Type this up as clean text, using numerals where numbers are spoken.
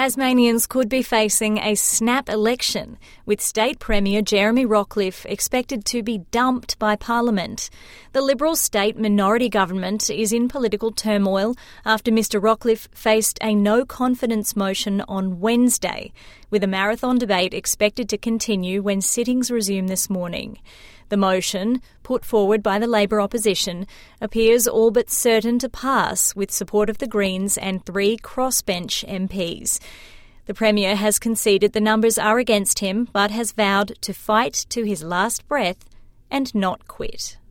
Tasmanians could be facing a snap election, with State Premier Jeremy Rockliff expected to be dumped by Parliament. The Liberal state minority government is in political turmoil after Mr Rockliff faced a no-confidence motion on Wednesday, with a marathon debate expected to continue when sittings resume this morning. The motion, put forward by the Labor opposition, appears all but certain to pass with support of the Greens and 3 crossbench MPs. The Premier has conceded the numbers are against him, but has vowed to fight to his last breath and not quit.